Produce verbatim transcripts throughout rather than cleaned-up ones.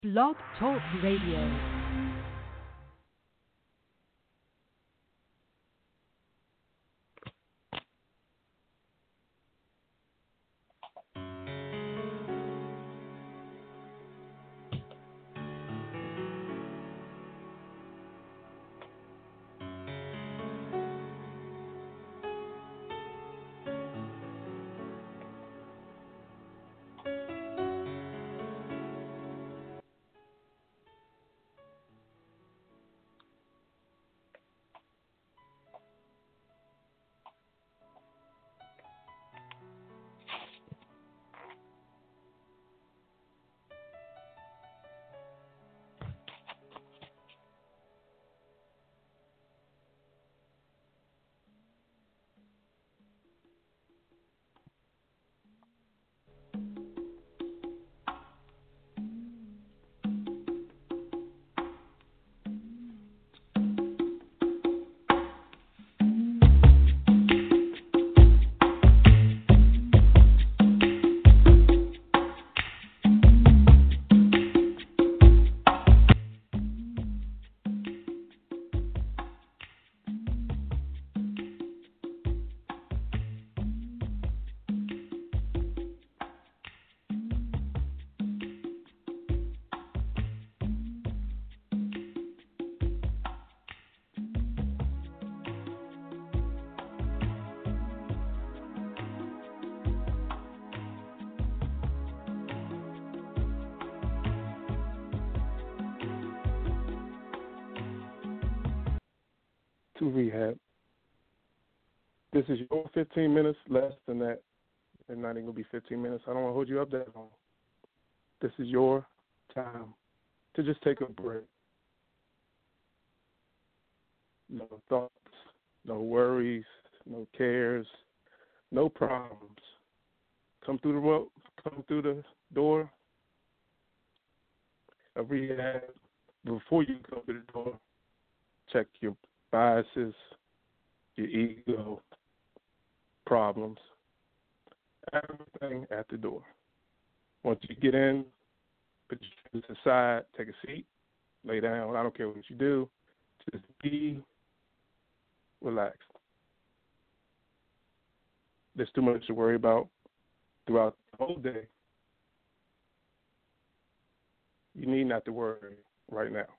Blog Talk Radio. To rehab. This is your fifteen minutes, less than that. It's not even going to be fifteen minutes. I don't want to hold you up that long. This is your time to just take a break. No thoughts, no worries, no cares, no problems. Come through the ro- come through the door of rehab. Before you come through the door, check your biases, your ego, problems, everything at the door. Once you get in, put your shoes aside, take a seat, lay down. I don't care what you do. Just be relaxed. There's too much to worry about throughout the whole day. You need not to worry right now.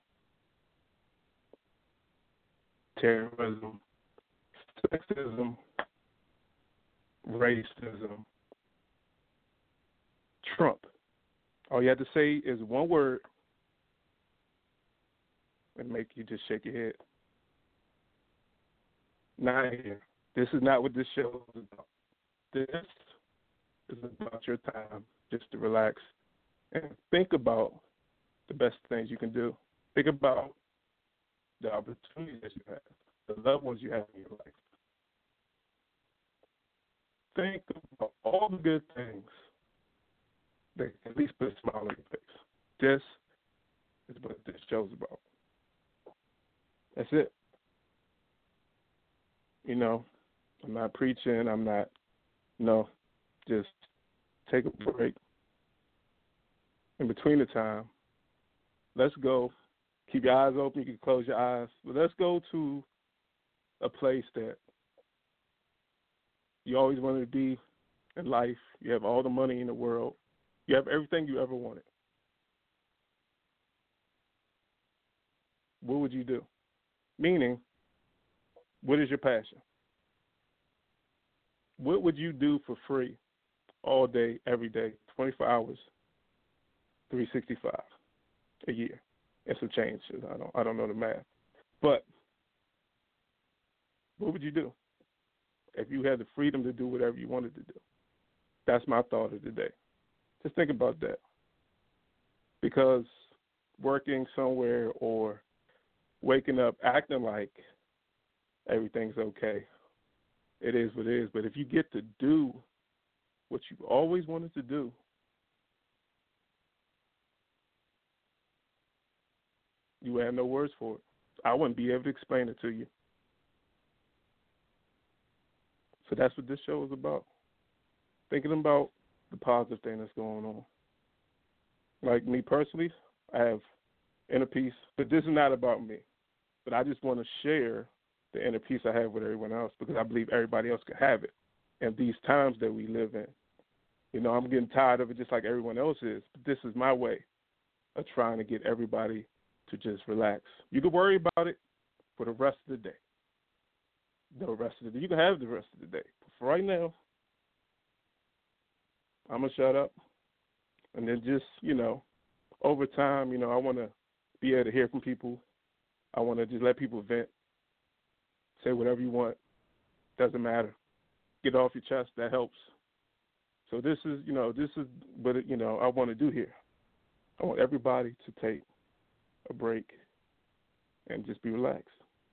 Terrorism, sexism, racism, Trump. All you have to say is one word and make you just shake your head. Not here. This is not what this show is about. This is about your time just to relax and think about the best things you can do. Think about the opportunities that you have, the loved ones you have in your life. Think about all the good things that can at least put a smile on your face. This is what this show's about. That's it. You know, I'm not preaching. I'm not, no, just take a break. In between the time, let's go. Keep your eyes open. You can close your eyes. But let's go to a place that you always wanted to be in life. You have all the money in the world. You have everything you ever wanted. What would you do? Meaning, what is your passion? What would you do for free all day, every day, twenty-four hours, three hundred sixty-five a year? And some change. I don't I don't know the math. But what would you do if you had the freedom to do whatever you wanted to do? That's my thought of the day. Just think about that. Because working somewhere or waking up acting like everything's okay, it is what it is. But if you get to do what you always wanted to do, you would have no words for it. I wouldn't be able to explain it to you. So that's what this show is about. Thinking about the positive thing that's going on. Like me personally, I have inner peace, but this is not about me. But I just want to share the inner peace I have with everyone else because I believe everybody else could have it. And these times that we live in, you know, I'm getting tired of it just like everyone else is. But this is my way of trying to get everybody to just relax. You can worry about it for the rest of the day. The rest of the day. You can have the rest of the day. But for right now, I'm going to shut up. And then just, you know, over time, you know, I want to be able to hear from people. I want to just let people vent. Say whatever you want. Doesn't matter. Get it off your chest. That helps. So this is, you know, this is what, you know, I want to do here. I want everybody to take a break and just be relaxed.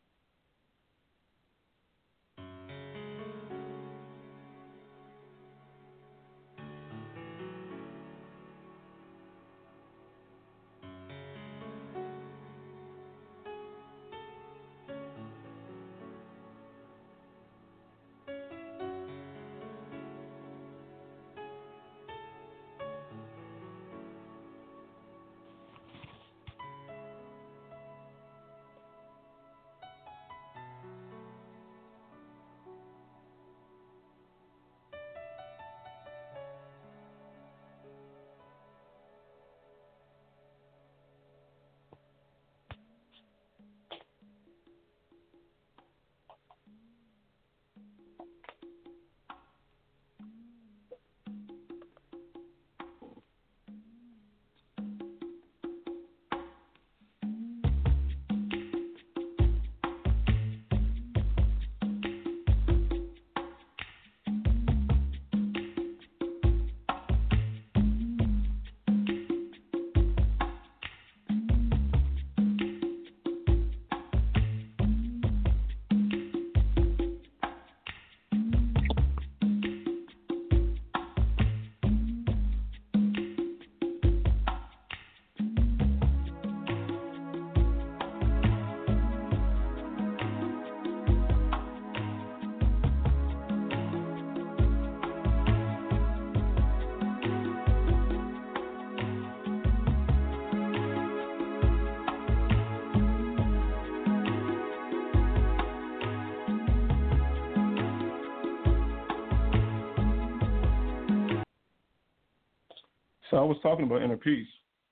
So I was talking about inner peace,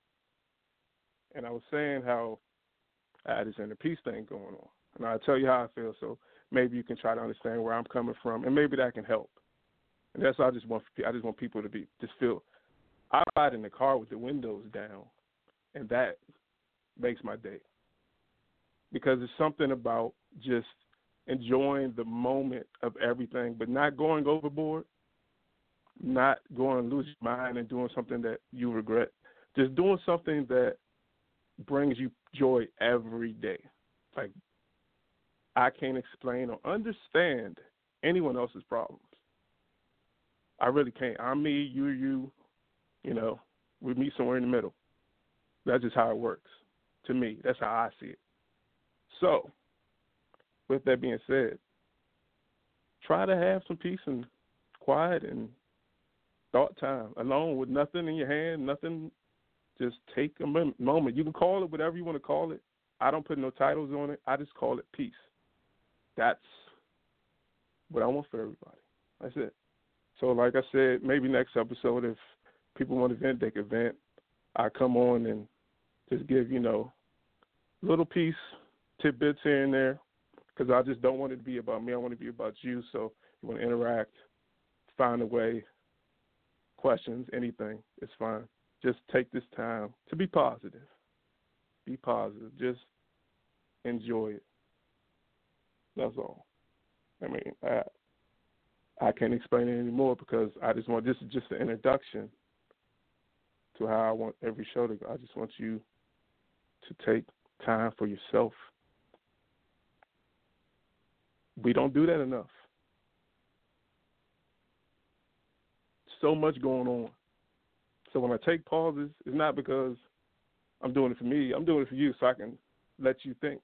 and I was saying how I had this inner peace thing going on. And I'll tell you how I feel, so maybe you can try to understand where I'm coming from, and maybe that can help. And that's what I just want. I just want people to be just feel. I ride in the car with the windows down, and that makes my day because it's something about just enjoying the moment of everything, but not going overboard. Not going to lose your mind and doing something that you regret. Just doing something that brings you joy every day. Like, I can't explain or understand anyone else's problems. I really can't. I'm me, you, you, you know, we meet somewhere in the middle. That's just how it works. To me, that's how I see it. So, with that being said, try to have some peace and quiet and thought time, alone with nothing in your hand, nothing. Just take a moment. You can call it whatever you want to call it. I don't put no titles on it. I just call it peace. That's what I want for everybody. That's it. So like I said, maybe next episode, if people want to vent, they can vent. I come on and just give, you know, little piece, tidbits here and there, because I just don't want it to be about me. I want it to be about you. So you want to interact, find a way. Questions, anything, it's fine. Just take this time to be positive. Be positive. Just enjoy it. That's all. I mean, I I can't explain it anymore because I just want, this is just an introduction to how I want every show to go. I just want you to take time for yourself. We don't do that enough. So much going on. So when I take pauses, it's not because I'm doing it for me. I'm doing it for you so I can let you think.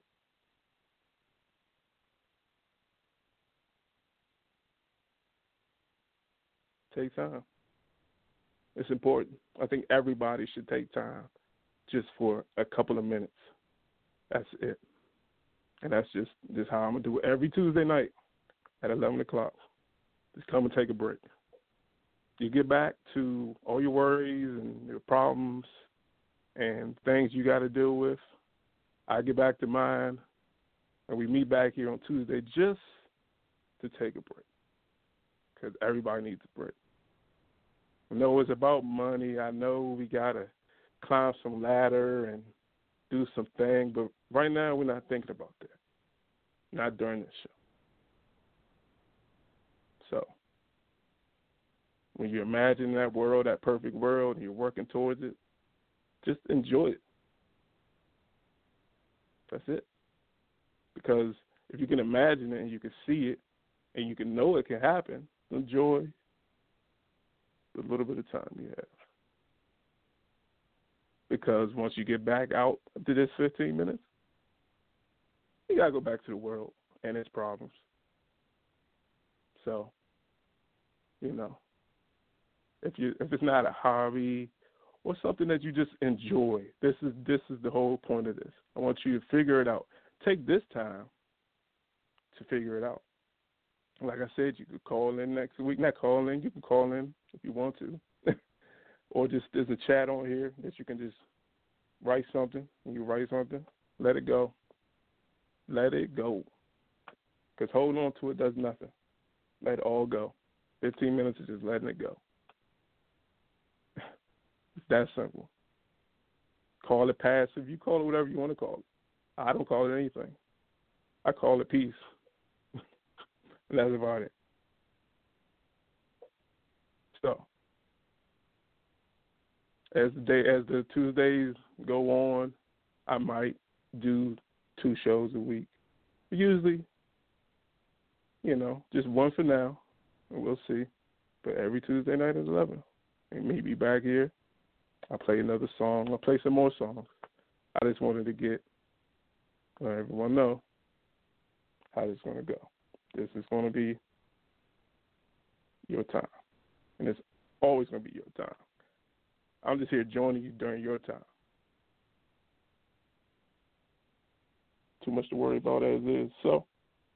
Take time. It's important. I think everybody should take time just for a couple of minutes. That's it. And that's just, just how I'm going to do it every Tuesday night at eleven o'clock. Just come and take a break. You get back to all your worries and your problems and things you got to deal with. I get back to mine, and we meet back here on Tuesday just to take a break, because everybody needs a break. I know it's about money. I know we got to climb some ladder and do some thing, but right now we're not thinking about that, not during this show. So when you imagine that world, that perfect world, and you're working towards it, just enjoy it. That's it. Because if you can imagine it and you can see it and you can know it can happen, enjoy the little bit of time you have. Because once you get back out to this fifteen minutes, you got to go back to the world and its problems. So, you know, if you if it's not a hobby or something that you just enjoy, this is this is the whole point of this. I want you to figure it out. Take this time to figure it out. Like I said, you could call in next week. Not call in, you can call in if you want to. Or just there's a chat on here that you can just write something. When you write something, let it go. Let it go. Because holding on to it does nothing. Let it all go. fifteen minutes is just letting it go. It's that simple. Call it passive. You call it whatever you want to call it. I don't call it anything. I call it peace. And that's about it. So, as the day, as the Tuesdays go on, I might do two shows a week. Usually, you know, just one for now, and we'll see. But every Tuesday night at eleven, and me be back here. I'll play another song. I'll play some more songs. I just wanted to get let everyone know how this is going to go. This is going to be your time, and it's always going to be your time. I'm just here joining you during your time. Too much to worry about as is. So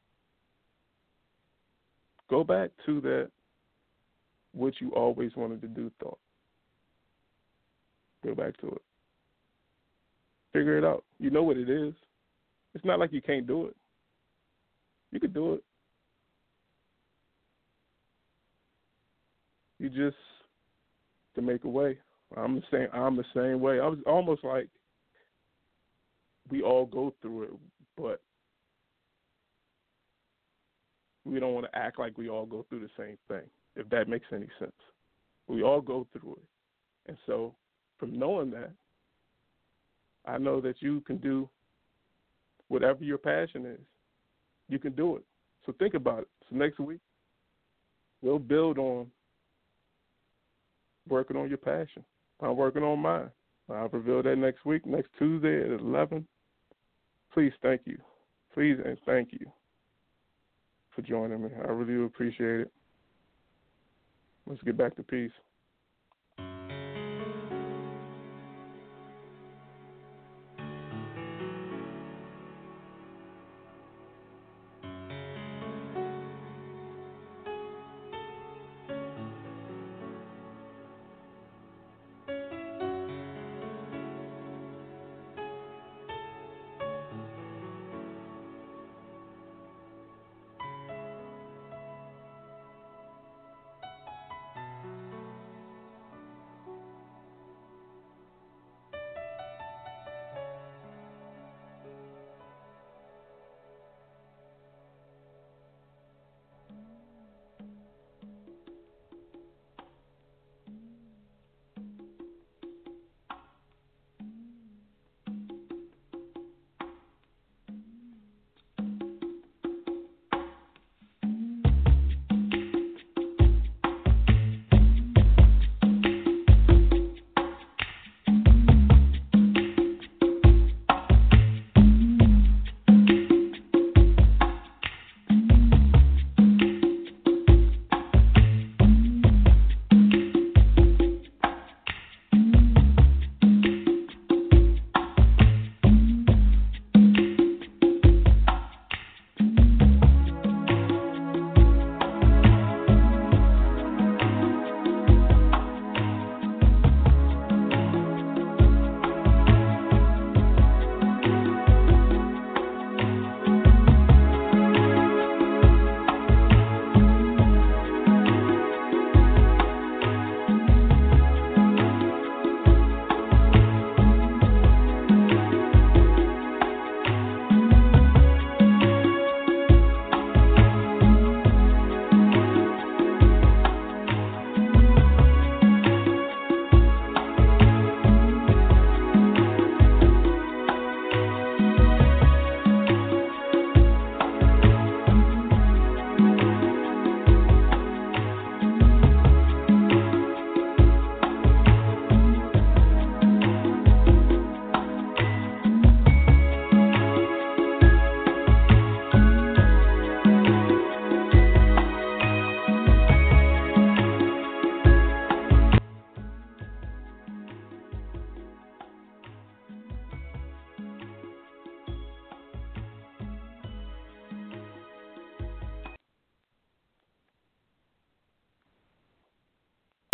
go back to that what you always wanted to do thought. Go back to it. Figure it out. You know what it is. It's not like you can't do it. You could do it. You just to make a way. I'm the same. I'm the same way. I was almost like we all go through it, but we don't want to act like we all go through the same thing, if that makes any sense. We all go through it. And so from knowing that, I know that you can do whatever your passion is. You can do it. So think about it. So next week, we'll build on working on your passion. I'm working on mine. I'll reveal that next week, next Tuesday at eleven. Please, thank you. Please and thank you for joining me. I really do appreciate it. Let's get back to peace.